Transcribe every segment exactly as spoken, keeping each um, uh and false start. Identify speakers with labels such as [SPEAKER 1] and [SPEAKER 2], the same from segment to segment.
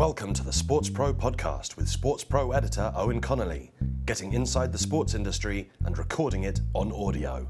[SPEAKER 1] Welcome to the Sports Pro podcast with Sports Pro editor Owen Connolly, getting inside the sports industry and recording it on audio.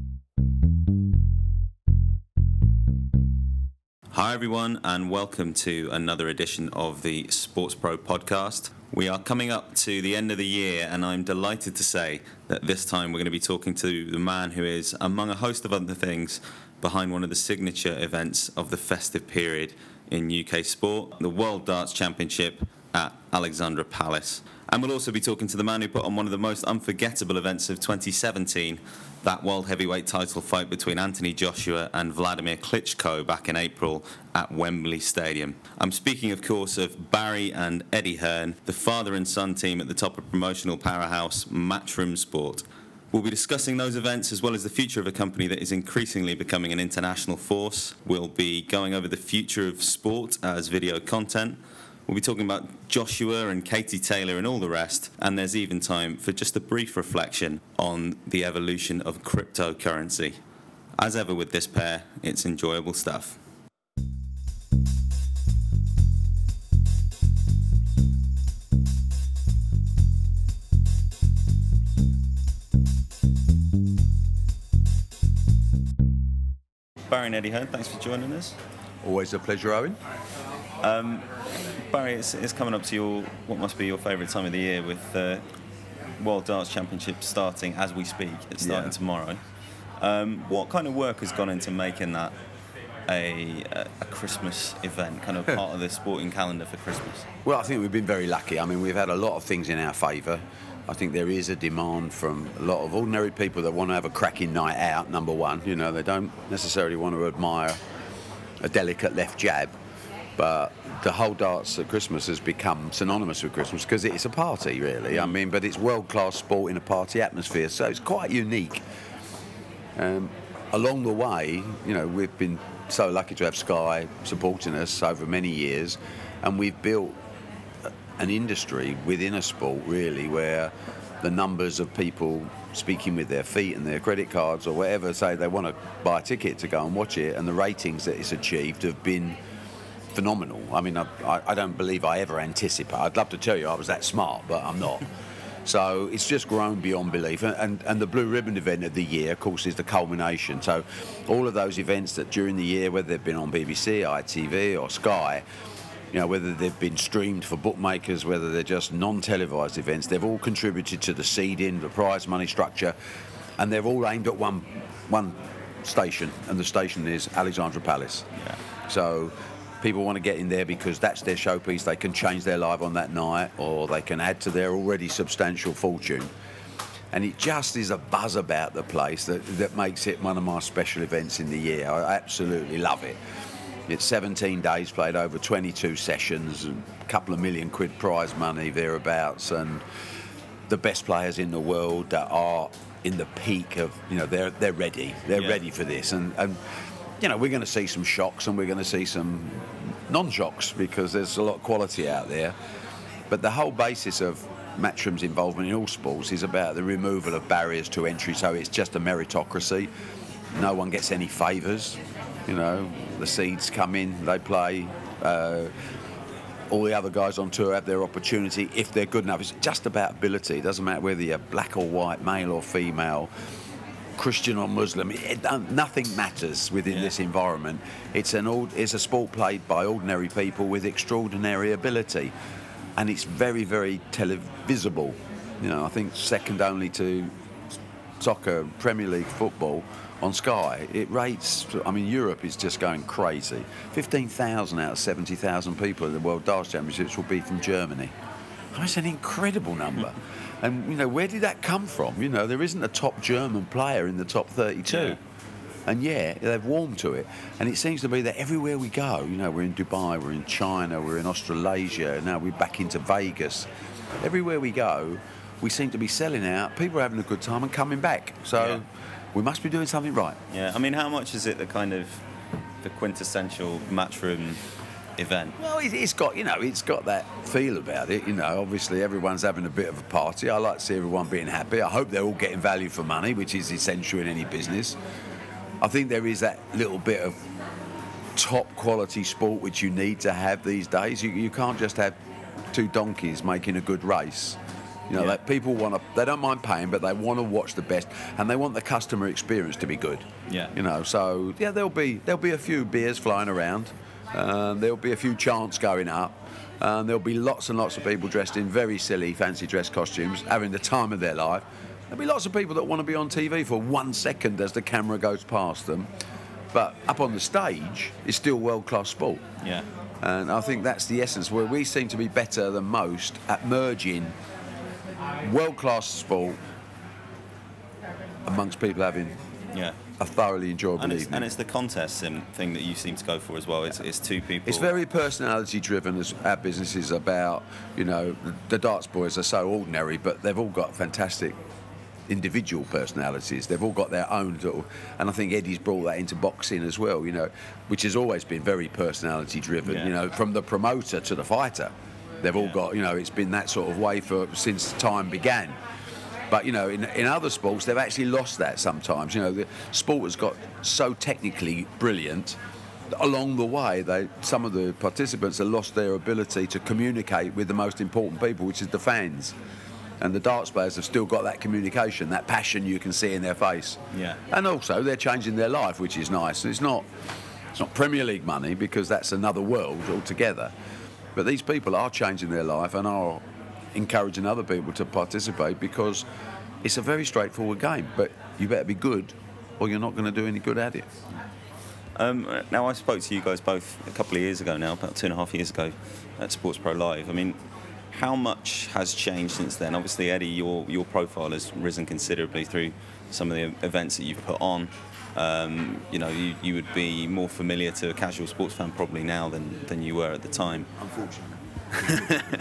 [SPEAKER 2] Hi everyone, and welcome to another edition of the Sports Pro podcast. We are coming up to the end of the year, and I'm delighted to say that this time we're going to be talking to the man who is, among a host of other things, behind one of the signature events of the festive period in U K sport, the World Darts Championship at Alexandra Palace. And we'll also be talking to the man who put on one of the most unforgettable events of twenty seventeen, that world heavyweight title fight between Anthony Joshua and Vladimir Klitschko back in April at Wembley Stadium. I'm speaking, of course, of Barry and Eddie Hearn, the father and son team at the top of promotional powerhouse Matchroom Sport. We'll be discussing those events as well as the future of a company that is increasingly becoming an international force. We'll be going over the future of sport as video content. We'll be talking about Joshua and Katie Taylor and all the rest. And there's even time for just a brief reflection on the evolution of cryptocurrency. As ever with this pair, it's enjoyable stuff. Barry and Eddie Hearn, thanks for joining us.
[SPEAKER 3] Always a pleasure, Owen.
[SPEAKER 2] Um, Barry, it's, it's coming up to your what must be your favourite time of the year with the uh, World Darts Championship starting as we speak. It's starting yeah. tomorrow. Um, what kind of work has gone into making that a, a, a Christmas event, kind of part of the sporting calendar for Christmas?
[SPEAKER 3] Well, I think we've been very lucky. I mean, we've had a lot of things in our favour. I think there is a demand from a lot of ordinary people that want to have a cracking night out, number one. You know, they don't necessarily want to admire a delicate left jab, but the whole darts at Christmas has become synonymous with Christmas because it's a party, really. I mean, but it's world-class sport in a party atmosphere, so it's quite unique. Um, along the way, you know, we've been so lucky to have Sky supporting us over many years, and we've built an industry within a sport, really, where the numbers of people speaking with their feet and their credit cards or whatever say they want to buy a ticket to go and watch it, and the ratings that it's achieved have been phenomenal. I mean, I, I don't believe I ever anticipated. I'd love to tell you I was that smart, but I'm not. So it's just grown beyond belief. And, and, and the Blue Ribbon event of the year, of course, is the culmination. So all of those events that during the year, whether they've been on B B C, I T V or Sky, you know, whether they've been streamed for bookmakers, whether they're just non-televised events, they've all contributed to the seeding, the prize money structure, and they're all aimed at one one station, and the station is Alexandra Palace. Yeah. So people want to get in there because that's their showpiece. They can change their life on that night, or they can add to their already substantial fortune. And it just is a buzz about the place that, that makes it one of my special events in the year. I absolutely love it. It's seventeen days, played over twenty-two sessions, and a couple of million quid prize money thereabouts, and the best players in the world that are in the peak of, you know, they're they're ready. They're yeah. ready for this, and and you know, we're going to see some shocks and we're going to see some non-shocks because there's a lot of quality out there. But the whole basis of Matchroom's involvement in all sports is about the removal of barriers to entry. So it's just a meritocracy. No one gets any favours. You know, the seeds come in, they play. Uh, all the other guys on tour have their opportunity if they're good enough. It's just about ability. It doesn't matter whether you're black or white, male or female, Christian or Muslim. It, it, nothing matters within yeah. this environment. It's an it's a sport played by ordinary people with extraordinary ability, and it's very, very televisible. You know, I think second only to soccer, Premier League football. On Sky, it rates, I mean, Europe is just going crazy. fifteen thousand out of seventy thousand people at the World Darts Championships will be from Germany. I mean, it's an incredible number. And, you know, where did that come from? You know, there isn't a top German player in the top thirty-two. Yeah. And, yeah, they've warmed to it. And it seems to be that everywhere we go, you know, we're in Dubai, we're in China, we're in Australasia, now we're back into Vegas. Everywhere we go, we seem to be selling out. People are having a good time and coming back. So... Yeah. We must be doing something right.
[SPEAKER 2] Yeah, I mean, how much is it the kind of the quintessential Matchroom event?
[SPEAKER 3] Well, it's got, you know, it's got that feel about it. You know, obviously everyone's having a bit of a party. I like to see everyone being happy. I hope they're all getting value for money, which is essential in any business. I think there is that little bit of top quality sport which you need to have these days. You, you can't just have two donkeys making a good race. You know,
[SPEAKER 2] Yeah.
[SPEAKER 3] that people want to, they don't mind paying, but they want to watch the best, and they want the customer experience to be good.
[SPEAKER 2] Yeah.
[SPEAKER 3] You know, so yeah, there'll be there'll be a few beers flying around, um, there'll be a few chants going up, um, there'll be lots and lots of people dressed in very silly, fancy dress costumes, having the time of their life. There'll be lots of people that want to be on T V for one second as the camera goes past them, but up on the stage, it's still world-class sport.
[SPEAKER 2] Yeah.
[SPEAKER 3] And I think that's the essence, where we seem to be better than most at merging world-class sport amongst people having
[SPEAKER 2] Yeah.
[SPEAKER 3] a thoroughly enjoyable
[SPEAKER 2] And it's,
[SPEAKER 3] evening.
[SPEAKER 2] and it's the contest sim thing that you seem to go for as well. It's, it's two people.
[SPEAKER 3] It's very personality-driven, as our business is about. You know, the darts boys are so ordinary, but they've all got fantastic individual personalities. They've all got their own little, and I think Eddie's brought that into boxing as well. You know, which has always been very personality-driven.
[SPEAKER 2] Yeah.
[SPEAKER 3] You know, from the promoter to the fighter, they've all
[SPEAKER 2] Yeah.
[SPEAKER 3] got. You know, it's been that sort of way for since time began. But, you know, in, in other sports, they've actually lost that sometimes. You know, the sport has got so technically brilliant. Along the way, they some of the participants have lost their ability to communicate with the most important people, which is the fans. And the darts players have still got that communication, that passion you can see in their face.
[SPEAKER 2] Yeah.
[SPEAKER 3] And also, they're changing their life, which is nice. It's not, it's not Premier League money, because that's another world altogether. But these people are changing their life and are encouraging other people to participate, because it's a very straightforward game, but you better be good or you're not going to do any good at it.
[SPEAKER 2] Um, now, I spoke to you guys both a couple of years ago now, about two and a half years ago, at Sports Pro Live. I mean, how much has changed since then? Obviously, Eddie, your your profile has risen considerably through some of the events that you've put on. Um, you know, you, you would be more familiar to a casual sports fan probably now than, than you were at the time.
[SPEAKER 4] Unfortunately.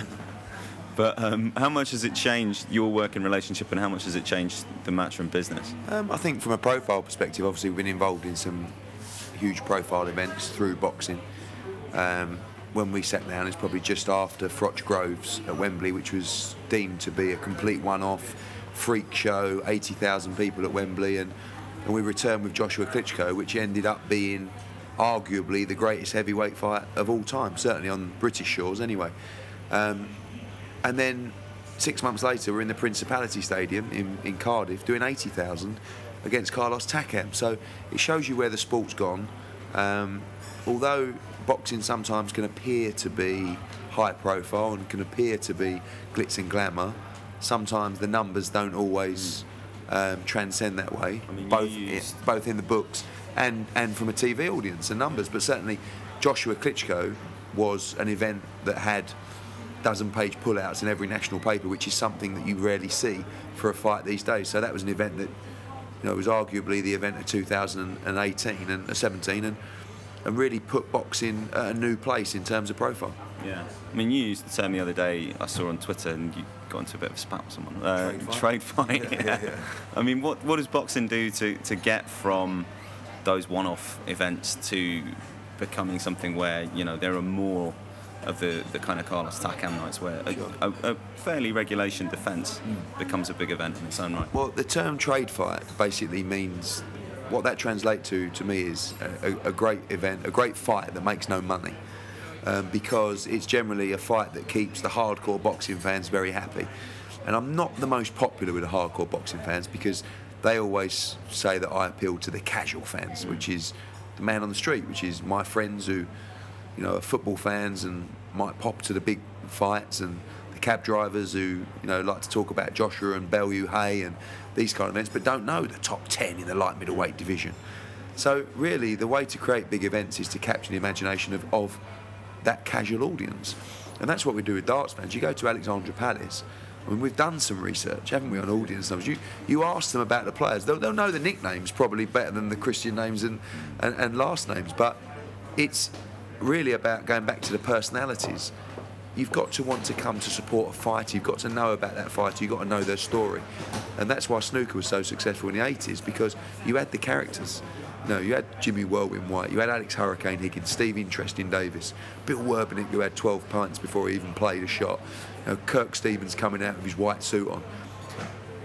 [SPEAKER 2] But um, how much has it changed your working relationship, and how much has it changed the Matchroom business?
[SPEAKER 4] Um, I think from a profile perspective, obviously we've been involved in some huge profile events through boxing. Um, when we sat down, it's probably just after Froch Groves at Wembley, which was deemed to be a complete one-off freak show, eighty thousand people at Wembley, and, and we returned with Joshua Klitschko, which ended up being arguably the greatest heavyweight fight of all time, certainly on British shores anyway. Um, and then six months later, we're in the Principality Stadium in, in Cardiff doing eighty thousand against Carlos Takam. So it shows you where the sport's gone. Um, although boxing sometimes can appear to be high profile and can appear to be glitz and glamour, sometimes the numbers don't always um, transcend that way,
[SPEAKER 2] I mean, you
[SPEAKER 4] both,
[SPEAKER 2] used-
[SPEAKER 4] i- both in the books and, and from a T V audience and numbers. But certainly Joshua Klitschko was an event that had dozen page pullouts in every national paper, which is something that you rarely see for a fight these days. So that was an event that, you know, was arguably the event of two thousand eighteen and uh, seventeen, and and really put boxing at a new place in terms of profile.
[SPEAKER 2] Yeah. I mean, you used the term the other day, I saw on Twitter, and you got into a bit of a spat with someone. Uh,
[SPEAKER 4] Trade fight.
[SPEAKER 2] Trade fight.
[SPEAKER 4] Yeah, yeah, yeah.
[SPEAKER 2] I mean, what, what does boxing do to, to get from those one-off events to becoming something where, you know, there are more of the, the kind of Carlos Takam nights where a, a, a fairly regulation defence becomes a big event in its own right?
[SPEAKER 4] Well, the term trade fight basically means, what that translates to to me is a, a, a great event, a great fight that makes no money, um, because it's generally a fight that keeps the hardcore boxing fans very happy. And I'm not the most popular with the hardcore boxing fans, because they always say that I appeal to the casual fans, which is the man on the street, which is my friends who, you know, are football fans and might pop to the big fights, and the cab drivers who, you know, like to talk about Joshua and Bellew Hay and these kind of events, but don't know the top ten in the light middleweight division. So really, the way to create big events is to capture the imagination of, of that casual audience. And that's what we do with darts fans. You go to Alexandra Palace, I mean, we've done some research, haven't we, on audience numbers. You, you ask them about the players, they'll, they'll know the nicknames probably better than the Christian names and, and, and last names, but it's really about going back to the personalities. You've got to want to come to support a fighter, you've got to know about that fighter, you've got to know their story. And that's why snooker was so successful in the eighties, because you had the characters. You know, you had Jimmy Whirlwind White, you had Alex Hurricane Higgins, Steve Interesting Davis, Bill Werbenick, who had twelve pints before he even played a shot, you know, Kirk Stevens coming out with his white suit on.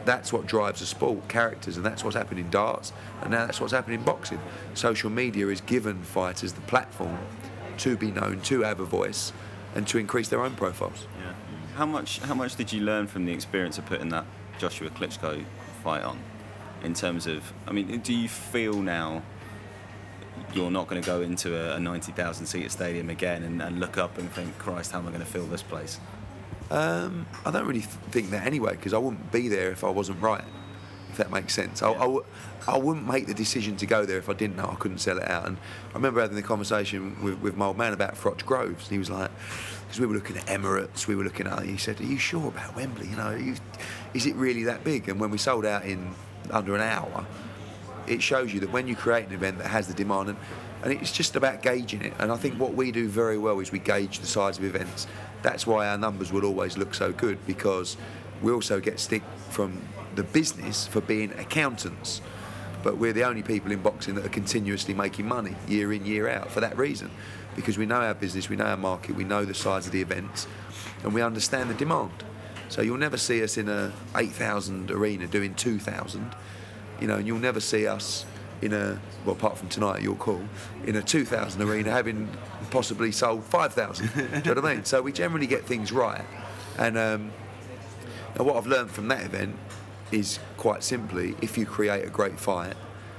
[SPEAKER 4] that's what drives a sport, characters, and that's what's happened in darts, and now that's what's happened in boxing. Social media has given fighters the platform to be known, to have a voice, and to increase their own profiles.
[SPEAKER 2] Yeah. How much how much did you learn from the experience of putting that Joshua Klitschko fight on? In terms of, I mean, do you feel now you're not going to go into a ninety thousand seat stadium again and, and look up and think, Christ, how am I going to fill this place?
[SPEAKER 4] Um, I don't really th- think that anyway, because I wouldn't be there if I wasn't right, if that makes sense. I,
[SPEAKER 2] Yeah.
[SPEAKER 4] I, w- I wouldn't make the decision to go there if I didn't know I couldn't sell it out. And I remember having the conversation with, with my old man about Froch Groves, and he was like, because we were looking at Emirates, we were looking at, he said, are you sure about Wembley? You know, are you, is it really that big? And when we sold out in under an hour, it shows you that when you create an event that has the demand, and, and it's just about gauging it. And I think what we do very well is we gauge the size of events. That's why our numbers will always look so good, because we also get stick from the business for being accountants. But we're the only people in boxing that are continuously making money year in, year out for that reason. Because we know our business, we know our market, we know the size of the events, and we understand the demand. So you'll never see us in a eight thousand arena doing two thousand, you know, and you'll never see us in a, well, apart from tonight at your call, in a two thousand arena having possibly sold five thousand. Do you know what I mean? So we generally get things right. And um, now what I've learned from that event is quite simply, if you create a great fight,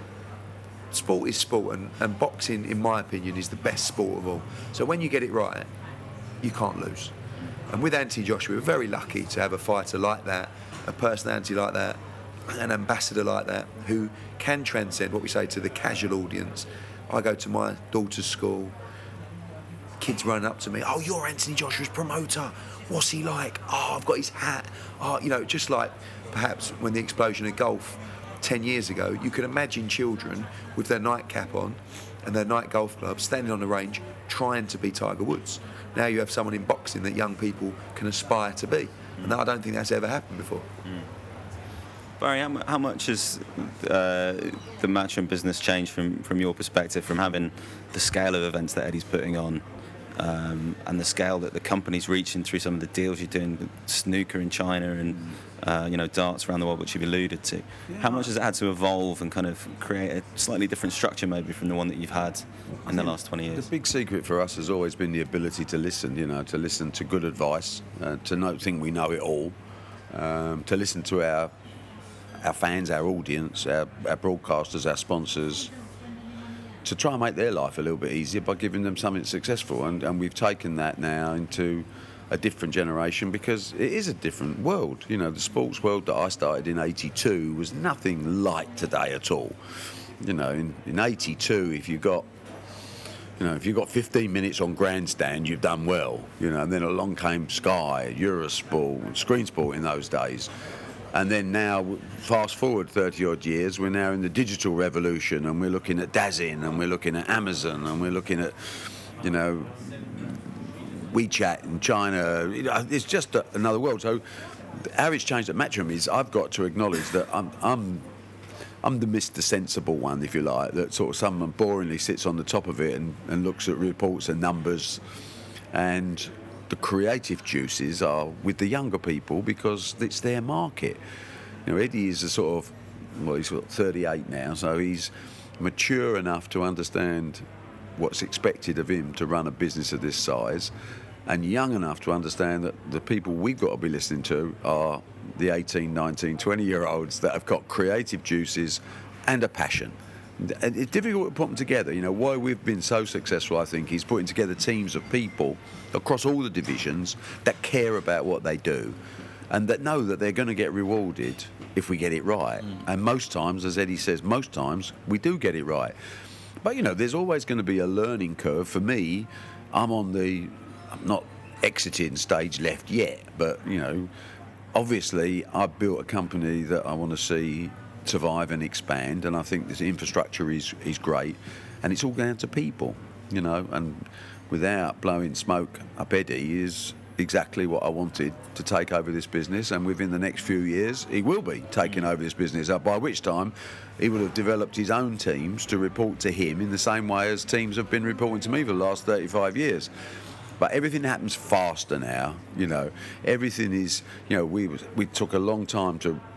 [SPEAKER 4] sport is sport, and, and boxing, in my opinion, is the best sport of all. So when you get it right, you can't lose. And with Anthony Joshua, we're very lucky to have a fighter like that, a personality like that, an ambassador like that, who can transcend what we say to the casual audience. I go to my daughter's school, kids running up to me, oh, you're Anthony Joshua's promoter, what's he like? Oh, I've got his hat. Oh, you know, just like perhaps when the explosion of golf ten years ago, you could imagine children with their nightcap on and their night golf clubs standing on the range trying to be Tiger Woods. Now you have someone in boxing that young people can aspire to be, and I don't think that's ever happened before.
[SPEAKER 2] Mm. Barry, how, mu- how much has uh, the matchroom business changed from, from your perspective, from having the scale of events that Eddie's putting on, um, and the scale that the company's reaching through some of the deals you're doing with snooker in China and uh, you know, darts around the world, which you've alluded to? Yeah. How much has it had to evolve and kind of create a slightly different structure maybe from the one that you've had in the last twenty years?
[SPEAKER 3] The big secret for us has always been the ability to listen, you know, to listen to good advice, uh, to not think we know it all, um, to listen to our our fans, our audience, our, our broadcasters, our sponsors, to try and make their life a little bit easier by giving them something successful. And, and we've taken that now into a different generation, because it is a different world. You know, the sports world that I started in eighty-two was nothing like today at all. You know, in, in eighty-two, if you got You know, if you've got fifteen minutes on grandstand, you've done well. You know, and then along came Sky, Eurosport, Screen Sport in those days. And then now, fast forward thirty odd years, we're now in the digital revolution, and we're looking at DAZN, and we're looking at Amazon, and we're looking at, you know, WeChat in China. It's just a, another world. So how it's changed at Matchroom is I've got to acknowledge that I'm, I'm I'm the Mister Sensible one, if you like, that sort of someone boringly sits on the top of it and, and looks at reports and numbers. And the creative juices are with the younger people, because it's their market. You know, Eddie is a sort of, well, he's got thirty-eight now, so he's mature enough to understand what's expected of him to run a business of this size, and young enough to understand that the people we've got to be listening to are the eighteen, nineteen, twenty year olds that have got creative juices and a passion. And it's difficult to put them together. You know, why we've been so successful, I think, is putting together teams of people across all the divisions that care about what they do and that know that they're going to get rewarded if we get it right. Mm. And most times, as Eddie says, most times we do get it right. But, you know, there's always going to be a learning curve. For me, I'm on the, I'm not exiting stage left yet, but, you know, obviously I've built a company that I want to see survive and expand, and I think this infrastructure is is great, and it's all down to people, you know, and without blowing smoke up Eddie is exactly what I wanted to take over this business, and within the next few years he will be taking over this business, by which time he will have developed his own teams to report to him in the same way as teams have been reporting to me for the last thirty-five years. But everything happens faster now, you know. Everything is, you know, we we took a long time to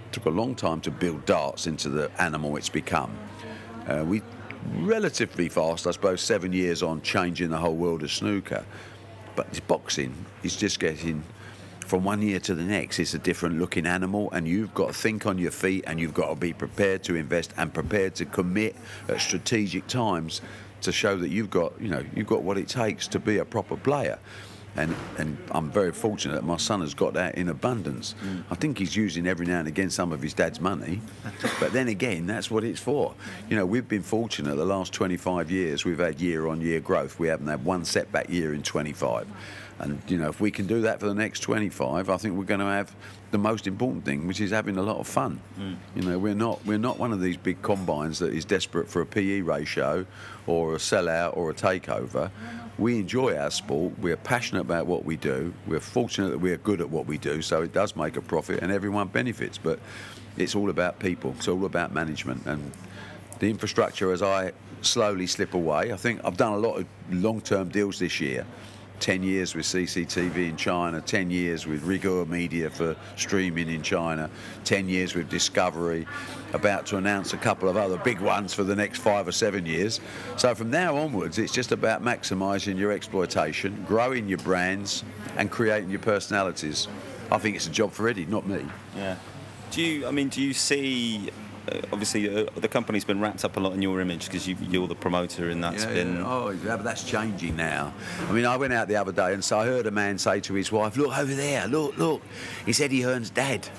[SPEAKER 3] took a long time to build darts into the animal it's become. Uh, we relatively fast, I suppose, seven years on, changing the whole world of snooker. But this boxing is just getting, from one year to the next, it's a different looking animal, and you've got to think on your feet, and you've got to be prepared to invest and prepared to commit at strategic times to show that you've got, you know, you've got what it takes to be a proper player. And, and I'm very fortunate that my son has got that in abundance. Mm. I think he's using every now and again some of his dad's money, but then again, that's what it's for. You know, we've been fortunate the last twenty-five years, we've had year-on-year growth. We haven't had one setback year in twenty-five. And, you know, if we can do that for the next twenty-five, I think we're going to have the most important thing, which is having a lot of fun. Mm. You know, we're not we're not one of these big combines that is desperate for a P E ratio or a sellout or a takeover. We enjoy our sport. We're passionate about what we do. We're fortunate that we're good at what we do, so it does make a profit and everyone benefits. But it's all about people. It's all about management. And the infrastructure, as I slowly slip away, I think I've done a lot of long-term deals this year. ten years with C C T V in China, ten years with Rigor Media for streaming in China, ten years with Discovery, about to announce a couple of other big ones for the next five or seven years. So from now onwards, it's just about maximising your exploitation, growing your brands and creating your personalities. I think it's a job for Eddie, not me.
[SPEAKER 2] Yeah. Do you, I mean, do you see... Uh, obviously, uh, the company's been wrapped up a lot in your image because you, you're the promoter, and that's
[SPEAKER 3] yeah,
[SPEAKER 2] been.
[SPEAKER 3] Yeah. Oh, yeah, but that's changing now. I mean, I went out the other day and so I heard a man say to his wife, "Look over there, look, look, it's Eddie Hearn's dad."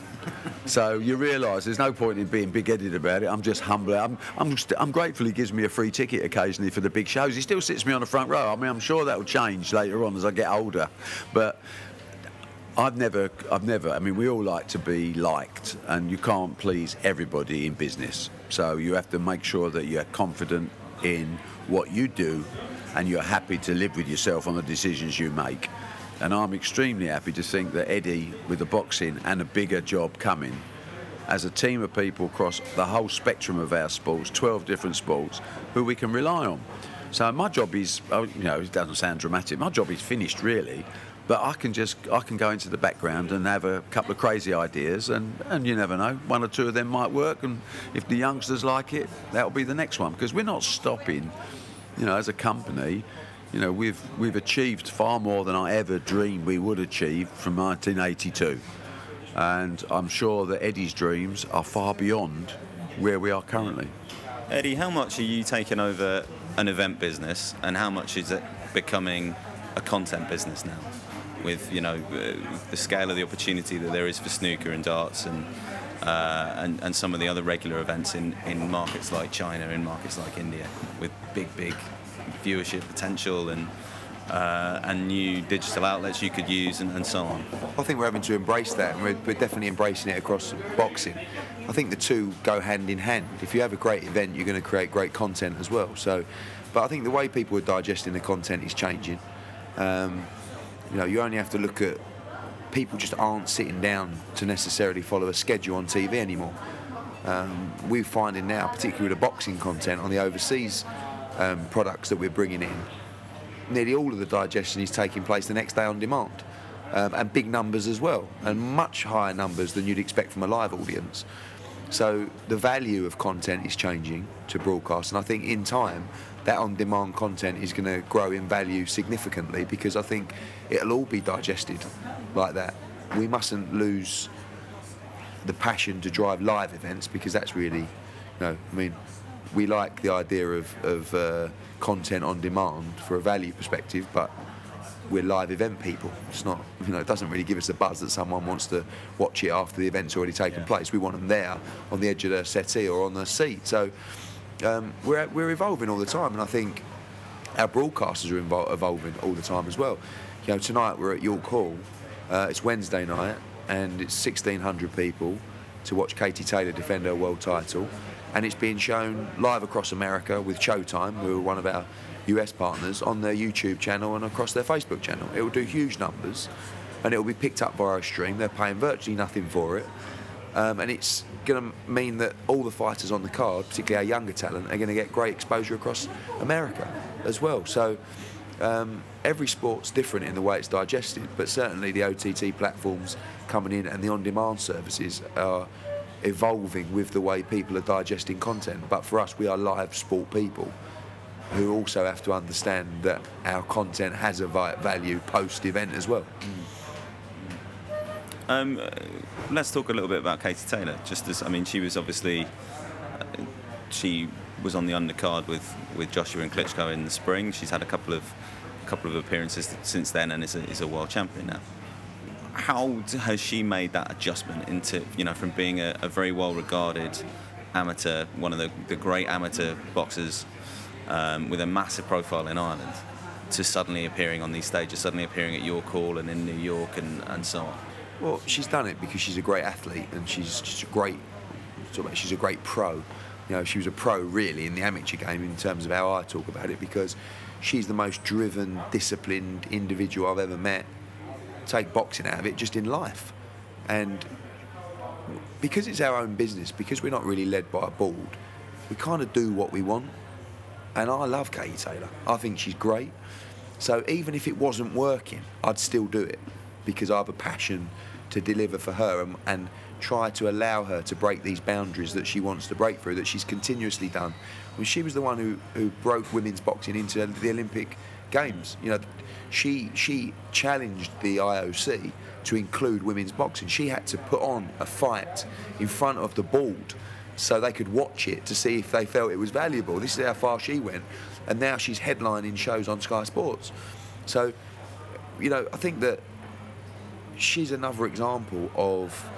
[SPEAKER 3] So you realise there's no point in being big-headed about it. I'm just humble. I'm, I'm, st- I'm grateful he gives me a free ticket occasionally for the big shows. He still sits me on the front row. I mean, I'm sure that will change later on as I get older, but. I've never, I've never, I mean, we all like to be liked, and you can't please everybody in business. So you have to make sure that you're confident in what you do and you're happy to live with yourself on the decisions you make. And I'm extremely happy to think that Eddie, with the boxing and a bigger job coming, as a team of people across the whole spectrum of our sports, twelve different sports, who we can rely on. So my job is, you know, it doesn't sound dramatic, my job is finished really. But I can just, I can go into the background and have a couple of crazy ideas, and, and you never know, one or two of them might work, and if the youngsters like it, that'll be the next one. Because we're not stopping, you know, as a company, you know, we've we've achieved far more than I ever dreamed we would achieve from nineteen eighty-two. And I'm sure that Eddie's dreams are far beyond where we are currently.
[SPEAKER 2] Eddie, how much are you taking over an event business, and how much is it becoming a content business now? With, you know, uh, the scale of the opportunity that there is for snooker and darts and uh, and, and some of the other regular events in, in markets like China, in markets like India, with big, big viewership potential and uh, and new digital outlets you could use and, and so on.
[SPEAKER 4] I think we're having to embrace that, and we're, we're definitely embracing it across boxing. I think the two go hand in hand. If you have a great event, you're going to create great content as well. So, but I think the way people are digesting the content is changing. Um, You know, you only have to look at people just aren't sitting down to necessarily follow a schedule on T V anymore. Um, we're finding now, particularly with the boxing content on the overseas um, products that we're bringing in, nearly all of the digestion is taking place the next day on demand, um, and big numbers as well, and much higher numbers than you'd expect from a live audience. So the value of content is changing to broadcast, and I think in time that on-demand content is going to grow in value significantly, because I think it'll all be digested like that. We mustn't lose the passion to drive live events, because that's really, you know, I mean, we like the idea of, of uh, content on demand for a value perspective, but we're live event people. It's not, you know, it doesn't really give us a buzz that someone wants to watch it after the event's already taken yeah. place. We want them there on the edge of their settee or on their seat. So um, we're we're evolving all the time, and I think our broadcasters are evol- evolving all the time as well. You know, tonight we're at York Hall. Uh, it's Wednesday night, and it's sixteen hundred people to watch Katie Taylor defend her world title, and it's being shown live across America with Showtime, who are one of our U S partners, on their YouTube channel and across their Facebook channel. It will do huge numbers, and it will be picked up via a stream. They're paying virtually nothing for it, um, and it's going to mean that all the fighters on the card, particularly our younger talent, are going to get great exposure across America as well. So um, every sport's different in the way it's digested, but certainly the O T T platforms coming in and the on-demand services are evolving with the way people are digesting content. But for us, we are live sport people who also have to understand that our content has a vi- value post-event as well.
[SPEAKER 2] Um, uh, let's talk a little bit about Katie Taylor. Just as I mean, she was obviously uh, she was on the undercard with, with Joshua and Klitschko in the spring. She's had a couple of couple of appearances since then, and is a, is a world champion now. How has she made that adjustment into, you know, from being a, a very well-regarded amateur, one of the, the great amateur boxers um, with a massive profile in Ireland, to suddenly appearing on these stages, suddenly appearing at York Hall and in New York and, and so on?
[SPEAKER 4] Well, she's done it because she's a great athlete and she's just a great, she's a great pro. You know, she was a pro really in the amateur game in terms of how I talk about it, because she's the most driven, disciplined individual I've ever met. Take boxing out of it, just in life. And because it's our own business, because we're not really led by a board, we kind of do what we want. And I love Katie Taylor. I think she's great. So even if it wasn't working, I'd still do it, because I have a passion to deliver for her and, and try to allow her to break these boundaries that she wants to break through, that she's continuously done. I mean, she was the one who, who broke women's boxing into the Olympic Games. You know, she she challenged the I O C to include women's boxing. She had to put on a fight in front of the board so they could watch it to see if they felt it was valuable. This is how far she went, and now she's headlining shows on Sky Sports. So, you know, I think that she's another example of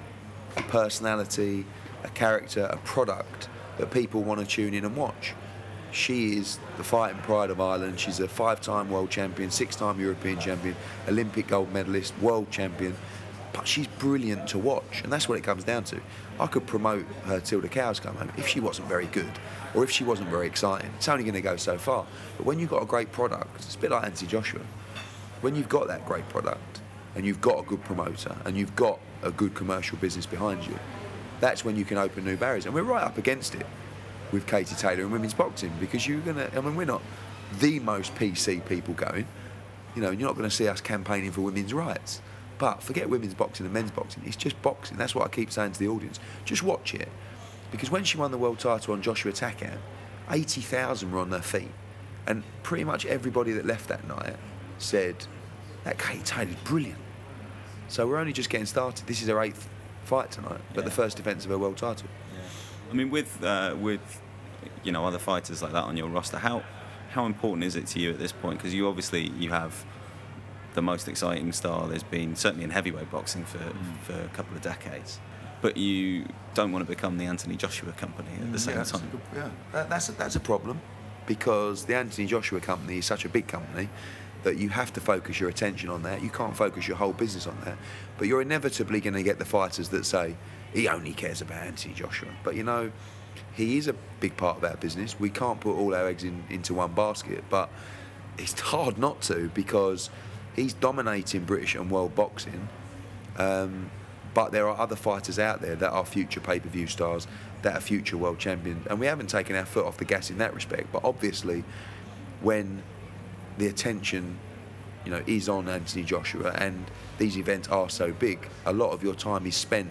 [SPEAKER 4] a personality, a character, a product that people want to tune in and watch. She is the fighting pride of Ireland. She's a five-time world champion, six-time European champion, Olympic gold medalist, world champion. But she's brilliant to watch, and that's what it comes down to. I could promote her till the cows come home. If she wasn't very good, or if she wasn't very exciting, it's only going to go so far. But when you've got a great product, it's a bit like Anthony Joshua. When you've got that great product, and you've got a good promoter, and you've got a good commercial business behind you, that's when you can open new barriers. And we're right up against it with Katie Taylor and women's boxing, because you're going to, I mean, we're not the most P C people going. You know, you're not going to see us campaigning for women's rights. But forget women's boxing and men's boxing. It's just boxing. That's what I keep saying to the audience. Just watch it. Because when she won the world title on Joshua Takam, eighty thousand were on their feet. And pretty much everybody that left that night said, that Katie Taylor's brilliant. So we're only just getting started. This is her eighth fight tonight, but
[SPEAKER 2] Yeah.
[SPEAKER 4] the first defence of her world title.
[SPEAKER 2] I mean, with uh, with you know other fighters like that on your roster, how how important is it to you at this point? Because you obviously you have the most exciting star there's been, certainly in heavyweight boxing for mm. for a couple of decades, but you don't want to become the Anthony Joshua company at the same
[SPEAKER 4] yeah,
[SPEAKER 2] time.
[SPEAKER 4] That's a, good, yeah. that, that's, a, that's a problem, because the Anthony Joshua company is such a big company that you have to focus your attention on that. You can't focus your whole business on that. But you're inevitably going to get the fighters that say, he only cares about Anthony Joshua. But, you know, he is a big part of our business. We can't put all our eggs in, into one basket. But it's hard not to, because he's dominating British and world boxing. Um, but there are other fighters out there that are future pay-per-view stars, that are future world champions. And we haven't taken our foot off the gas in that respect. But obviously, when the attention, you know, is on Anthony Joshua, and these events are so big, a lot of your time is spent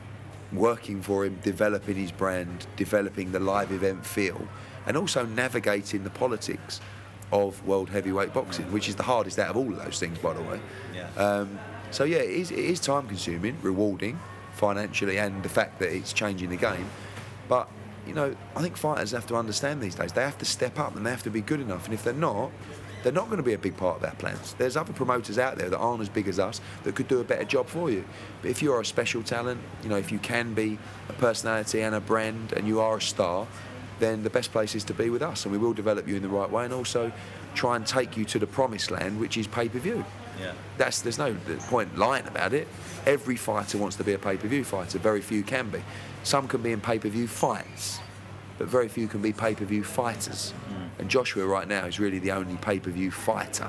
[SPEAKER 4] working for him, developing his brand, developing the live event feel, and also navigating the politics of world heavyweight boxing, which is the hardest out of all of those things, by the way.
[SPEAKER 2] Yeah.
[SPEAKER 4] Um, so yeah, it is, it is time consuming, rewarding financially, and the fact that it's changing the game. But, you know, I think fighters have to understand these days, they have to step up and they have to be good enough, and if they're not, they're not going to be a big part of our plans. There's other promoters out there that aren't as big as us that could do a better job for you. But if you're a special talent, you know, if you can be a personality and a brand and you are a star, then the best place is to be with us, and we will develop you in the right way and also try and take you to the promised land, which is pay-per-view.
[SPEAKER 2] Yeah.
[SPEAKER 4] That's, there's no point lying about it. Every fighter wants to be a pay-per-view fighter. Very few can be. Some can be in pay-per-view fights, but very few can be pay-per-view fighters. Mm. And Joshua right now is really the only pay-per-view fighter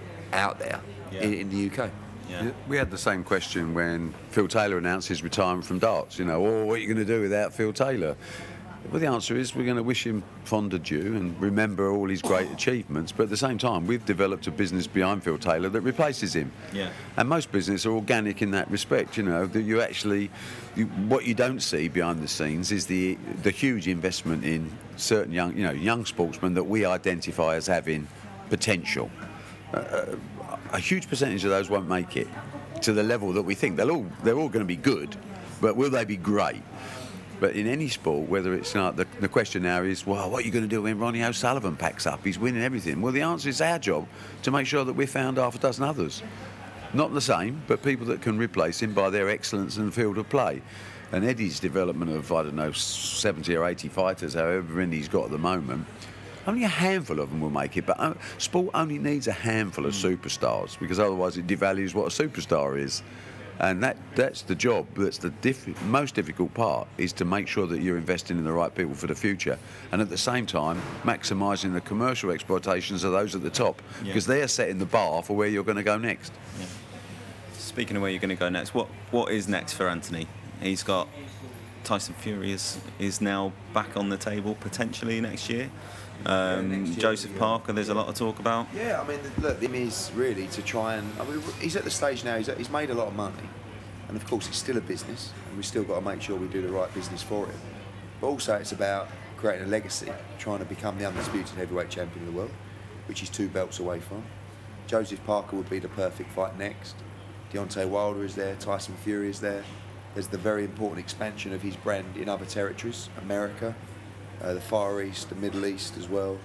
[SPEAKER 4] out there
[SPEAKER 2] yeah.
[SPEAKER 4] in, in the U K.
[SPEAKER 2] Yeah.
[SPEAKER 3] We had the same question when Phil Taylor announced his retirement from darts. You know, oh, what are you going to do without Phil Taylor? Well, the answer is we're going to wish him fond adieu and remember all his great achievements. But at the same time, we've developed a business behind Phil Taylor that replaces him.
[SPEAKER 2] Yeah.
[SPEAKER 3] And most businesses are organic in that respect. You know, that you actually, you, what you don't see behind the scenes is the the huge investment in certain young, you know, young sportsmen that we identify as having potential. Uh, a huge percentage of those won't make it to the level that we think. They'll all they're all going to be good, but will they be great? But in any sport, whether it's you know, the, the question now is, well, what are you going to do when Ronnie O'Sullivan packs up? He's winning everything. Well, the answer is our job to make sure that we've found half a dozen others. Not the same, but people that can replace him by their excellence in the field of play. And Eddie's development of, I don't know, seventy or eighty fighters, however many he's got at the moment, only a handful of them will make it. But uh, sport only needs a handful of superstars, because otherwise it devalues what a superstar is. And that, that's the job, that's the diff- most difficult part, is to make sure that you're investing in the right people for the future. And at the same time, maximising the commercial exploitations of those at the top,
[SPEAKER 2] Yeah.
[SPEAKER 3] because they're setting the bar for where you're going to go next.
[SPEAKER 2] Yeah. Speaking of where you're going to go next, what what is next for Anthony? He's got Tyson Fury is, is now back on the table potentially next year. Um,
[SPEAKER 4] Yeah, next year,
[SPEAKER 2] Joseph
[SPEAKER 4] yeah.
[SPEAKER 2] Parker, there's a lot of talk about.
[SPEAKER 4] Yeah, I mean, look, him is really to try and. I mean, he's at the stage now. He's, he's made a lot of money, and of course, it's still a business, and we've still got to make sure we do the right business for him. But also, it's about creating a legacy, trying to become the undisputed heavyweight champion of the world, which he's two belts away from. Joseph Parker would be the perfect fight next. Deontay Wilder is there. Tyson Fury is there. There's the very important expansion of his brand in other territories, America. Uh, the Far East, the Middle East as well.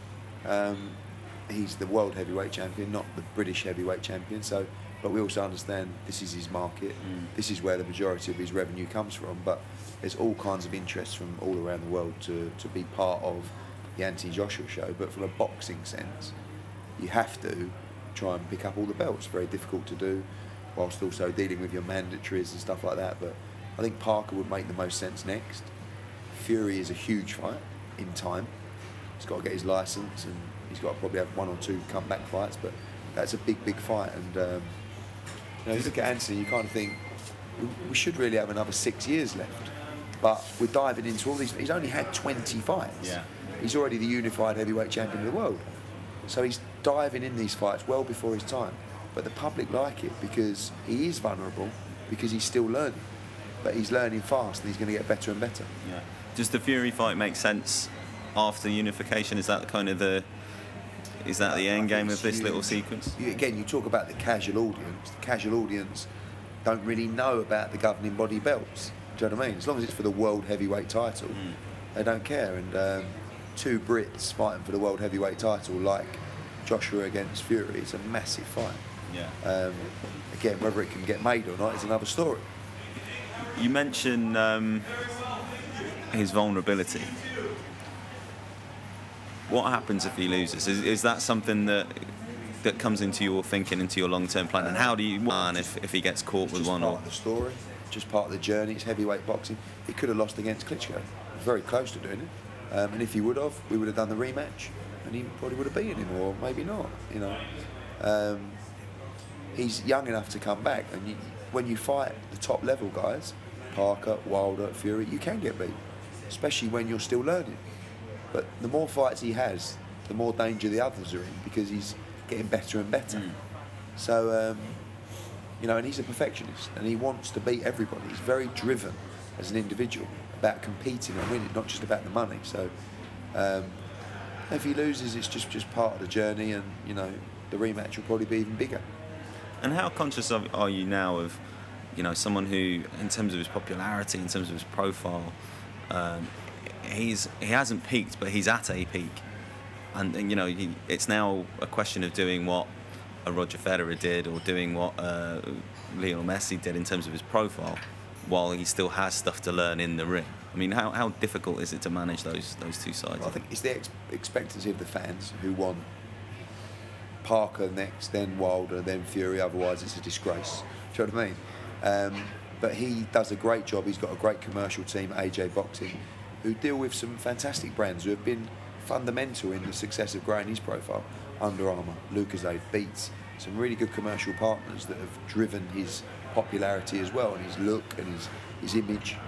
[SPEAKER 4] Um, he's the world heavyweight champion, not the British heavyweight champion. So, but we also understand this is his market. Mm. This is where the majority of his revenue comes from. But there's all kinds of interest from all around the world to, to be part of the Anthony Joshua show. But from a boxing sense, you have to try and pick up all the belts. Very difficult to do, whilst also dealing with your mandatories and stuff like that. But I think Parker would make the most sense next. Fury is a huge fight in time. He's got to get his licence, and he's got to probably have one or two comeback fights, but that's a big, big fight. And um, you know, you look at Anthony, you kind of think we, we should really have another six years left. But we're diving into all these. He's only had twenty fights.
[SPEAKER 2] Yeah.
[SPEAKER 4] He's already the unified heavyweight champion of the world. So he's diving in these fights well before his time. But the public like it because he is vulnerable, because he's still learning. But he's learning fast, and he's going to get better and better.
[SPEAKER 2] Yeah. Does the Fury fight make sense after unification? Is that kind of the is that the end game of this little sequence?
[SPEAKER 4] You, again, you talk about the casual audience. The casual audience don't really know about the governing body belts. Do you know what I mean? As long as it's for the world heavyweight title, mm. they don't care. And um, two Brits fighting for the world heavyweight title, like Joshua against Fury, it's a massive fight.
[SPEAKER 2] Yeah.
[SPEAKER 4] Um, again, whether it can get made or not is another story.
[SPEAKER 2] You mentioned um, his vulnerability. What happens if he loses? Is, is that something that that comes into your thinking, into your long-term plan? And how do you plan if, if he gets caught with
[SPEAKER 4] just
[SPEAKER 2] one?
[SPEAKER 4] Part
[SPEAKER 2] Or
[SPEAKER 4] of the story, just part of the journey. It's heavyweight boxing. He could have lost against Klitschko. Very close to doing it. Um, and if he would have, we would have done the rematch, and he probably would have beaten him, or maybe not. You know, um, he's young enough to come back, and you, when you fight the top level guys, Parker, Wilder, Fury, you can get beat, especially when you're still learning. But the more fights he has, the more danger the others are in, because he's getting better and better. Mm. So, um, you know, and he's a perfectionist, and he wants to beat everybody. He's very driven as an individual about competing and winning, not just about the money. So, um, if he loses, it's just, just part of the journey, and, you know, the rematch will probably be even bigger.
[SPEAKER 2] And how conscious of, are you now of, you know, someone who, in terms of his popularity, in terms of his profile, um, he's he hasn't peaked, but he's at a peak, and, and you know, he, it's now a question of doing what a Roger Federer did, or doing what uh, Lionel Messi did in terms of his profile, while he still has stuff to learn in the ring. I mean, how how difficult is it to manage those those two sides?
[SPEAKER 4] Well, I think it's the ex- expectancy of the fans who want Parker next, then Wilder, then Fury. Otherwise, it's a disgrace. Do you know what I mean? Um, but he does a great job. He's got a great commercial team, A J Boxing, who deal with some fantastic brands who have been fundamental in the success of growing his profile. Under Armour, Lucozade, Beats, some really good commercial partners that have driven his popularity as well, and his look and his, his image.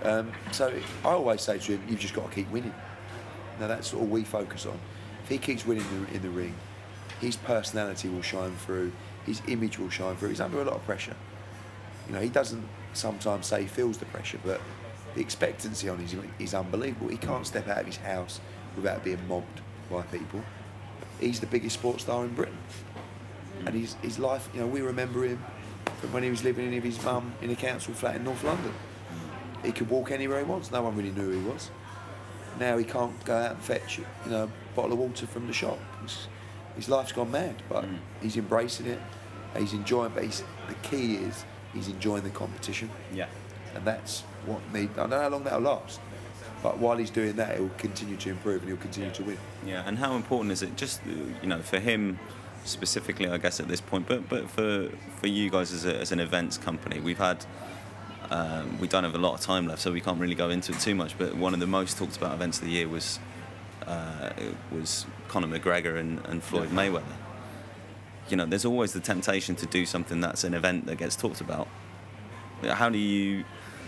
[SPEAKER 4] Um, so I always say to him, you've just got to keep winning. Now that's all we focus on. If he keeps winning in the, in the ring, his personality will shine through, his image will shine through. He's under a lot of pressure. You know, he doesn't sometimes say he feels the pressure, but the expectancy on him is unbelievable. He can't step out of his house without being mobbed by people. He's the biggest sports star in Britain. And his, his life, you know, we remember him from when he was living in with his mum in a council flat in North London. He could walk anywhere he wants. No one really knew who he was. Now he can't go out and fetch, you know, a bottle of water from the shop. His, his life's gone mad, but mm. he's embracing it. He's enjoying, but he's, the key is he's enjoying the competition.
[SPEAKER 2] Yeah.
[SPEAKER 4] And that's what need. I don't know how long that'll last, but while he's doing that, he'll continue to improve and he'll continue to win.
[SPEAKER 2] Yeah. And how important is it, just you know, for him specifically, I guess at this point, but but for for you guys as, a, as an events company, we've had. Um, we don't have a lot of time left, so we can't really go into it too much. But one of the most talked about events of the year was uh, was Conor McGregor and, and Floyd yeah. Mayweather. You know, there's always the temptation to do something that's an event that gets talked about. How do you,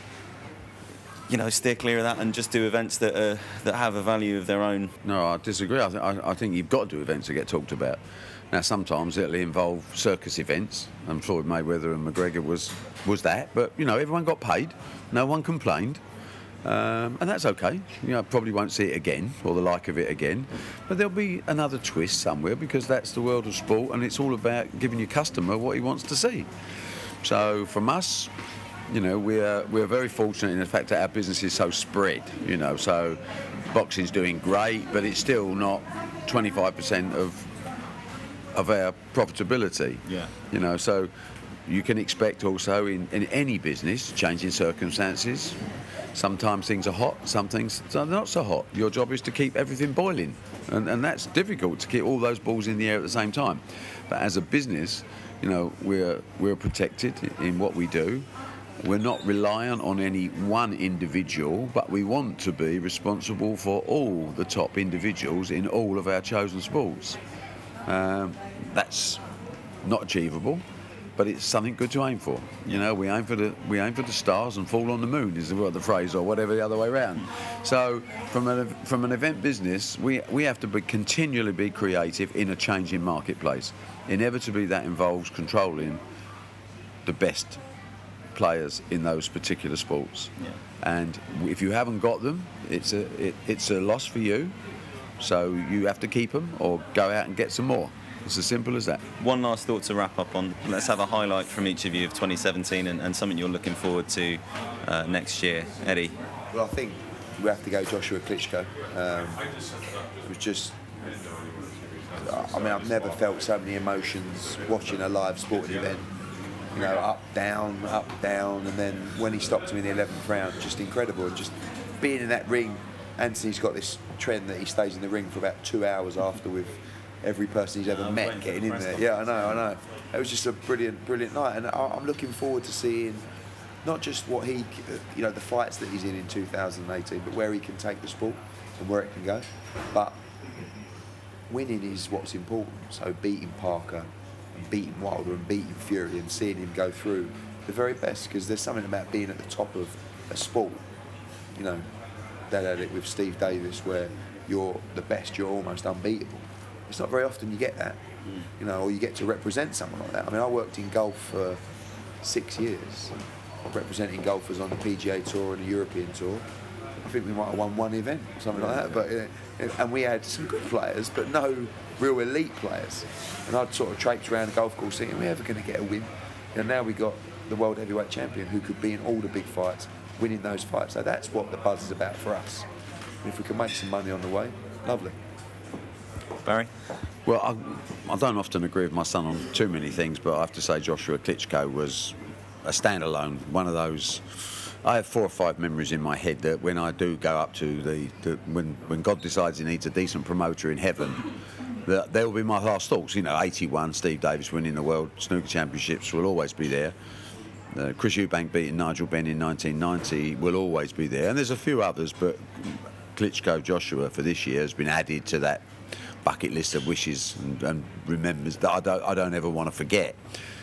[SPEAKER 2] you know, steer clear of that and just do events that uh, that have a value of their own?
[SPEAKER 3] No, I disagree. I, th- I, I think you've got to do events that get talked about. Now, sometimes it'll involve circus events, and Floyd Mayweather and McGregor was was that. But you know, everyone got paid, no one complained, um, and that's okay. You know, probably won't see it again or the like of it again, but there'll be another twist somewhere because that's the world of sport, and it's all about giving your customer what he wants to see. So, from us, you know, we're we're very fortunate in the fact that our business is so spread. You know, so boxing's doing great, but it's still not twenty-five percent of of our profitability.
[SPEAKER 2] Yeah.
[SPEAKER 3] You know, so you can expect also in, in any business changing circumstances. Sometimes things are hot, some things are not so hot. Your job is to keep everything boiling, and, and that's difficult to keep all those balls in the air at the same time. But as a business, you know, we're we're protected in what we do. We're not reliant on any one individual, but we want to be responsible for all the top individuals in all of our chosen sports. Um, that's not achievable, but it's something good to aim for. You know, we aim for the we aim for the stars and fall on the moon is the, the phrase, or whatever the other way around. So, from an from an event business, we we have to be continually be creative in a changing marketplace. Inevitably, that involves controlling the best players in those particular sports.
[SPEAKER 2] Yeah.
[SPEAKER 3] And if you haven't got them, it's a it, it's a loss for you. So you have to keep them or go out and get some more. It's as simple as that.
[SPEAKER 2] One last thought to wrap up on. Let's have a highlight from each of you of twenty seventeen and, and something you're looking forward to uh, next year. Eddie?
[SPEAKER 4] Well, I think we have to go Joshua Klitschko. Um, it was just, I mean, I've never felt so many emotions watching a live sporting event. You know, up, down, up, down, and then when he stopped him in the eleventh round, just incredible. And just being in that ring. Anthony's got this trend that he stays in the ring for about two hours after with every person he's ever met getting in there. Yeah, I know, I know. It was just a brilliant, brilliant night, and I'm looking forward to seeing not just what he, you know, the fights that he's in in two thousand eighteen, but where he can take the sport and where it can go. But winning is what's important. So beating Parker, and beating Wilder, and beating Fury, and seeing him go through the very best, because there's something about being at the top of a sport, you know. They had it with Steve Davis, where you're the best, you're almost unbeatable. It's not very often you get that, mm. you know, or you get to represent someone like that. I mean, I worked in golf for six years, representing golfers on the P G A Tour and the European Tour. I think we might have won one event, something like that. But uh, and we had some good players, but no real elite players. And I'd sort of traipse around the golf course thinking, are we ever going to get a win? And now we got the world heavyweight champion who could be in all the big fights, winning those fights. So that's what the buzz is about for us. And if we can make some money on the way, lovely.
[SPEAKER 2] Barry?
[SPEAKER 3] Well, I, I don't often agree with my son on too many things, but I have to say Joshua Klitschko was a standalone, one of those. I have four or five memories in my head that when I do go up to the, the when when God decides he needs a decent promoter in heaven, that there will be my last thoughts. You know, eighty-one, Steve Davis winning the World Snooker Championships will always be there. Uh, Chris Eubank beating Nigel Benn in nineteen ninety will always be there, and there's a few others, but Klitschko Joshua for this year has been added to that bucket list of wishes and, and remembers that I don't I don't ever want to forget.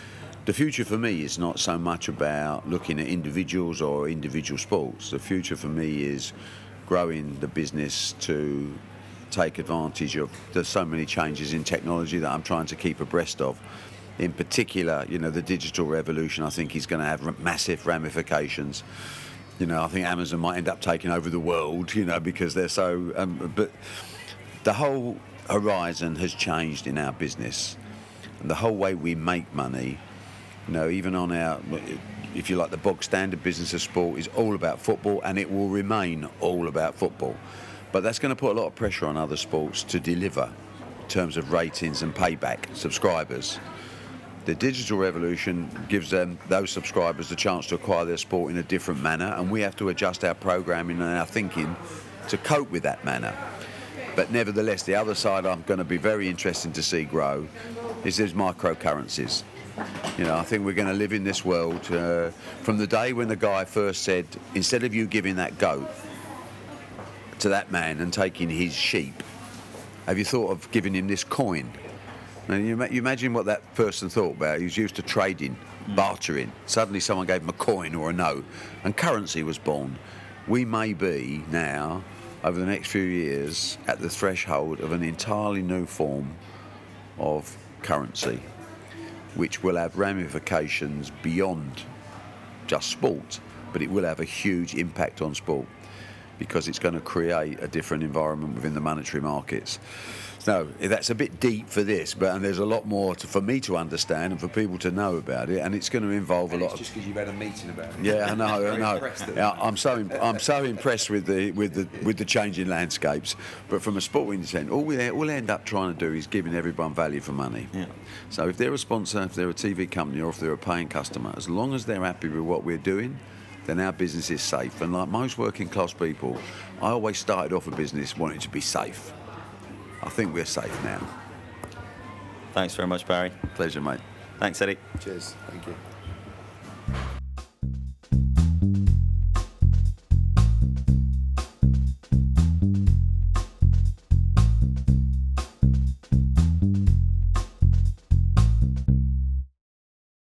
[SPEAKER 3] the future for me is not so much about looking at individuals or individual sports. The future for me is growing the business to take advantage of. There's so many changes in technology that I'm trying to keep abreast of. In particular, you know, the digital revolution, I think, is going to have massive ramifications. You know, I think Amazon might end up taking over the world, you know, because they're so... Um, but the whole horizon has changed in our business. And the whole way we make money, you know, even on our... if you like, the bog standard business of sport is all about football, and it will remain all about football. But that's going to put a lot of pressure on other sports to deliver in terms of ratings and payback, subscribers. The digital revolution gives them, those subscribers, the chance to acquire their sport in a different manner, and we have to adjust our programming and our thinking to cope with that manner. But nevertheless, the other side I'm going to be very interested to see grow is these microcurrencies. You know, I think we're going to live in this world uh, from the day when the guy first said, instead of you giving that goat to that man and taking his sheep, have you thought of giving him this coin? Now, you, you imagine what that person thought about. He was used to trading, mm. bartering. Suddenly someone gave him a coin or a note, and currency was born. We may be now, over the next few years, at the threshold of an entirely new form of currency, which will have ramifications beyond just sport, but it will have a huge impact on sport because it's going to create a different environment within the monetary markets. So that's a bit deep for this, but and there's a lot more to, for me to understand and for people to know about it, and it's going to involve
[SPEAKER 4] and
[SPEAKER 3] a
[SPEAKER 4] it's
[SPEAKER 3] lot.
[SPEAKER 4] Just because you've had a meeting about it.
[SPEAKER 3] Yeah, I know, I know. Yeah, I'm so I'm so impressed with the with the with the changing landscapes. But from a sporting sense, all we all we end up trying to do is giving everyone value for money.
[SPEAKER 2] Yeah.
[SPEAKER 3] So if they're a sponsor, if they're a T V company, or if they're a paying customer, as long as they're happy with what we're doing, then our business is safe. And like most working class people, I always started off a business wanting to be safe. I think we're safe now.
[SPEAKER 2] Thanks very much, Barry.
[SPEAKER 3] Pleasure, mate.
[SPEAKER 2] Thanks, Eddie.
[SPEAKER 4] Cheers. Thank you.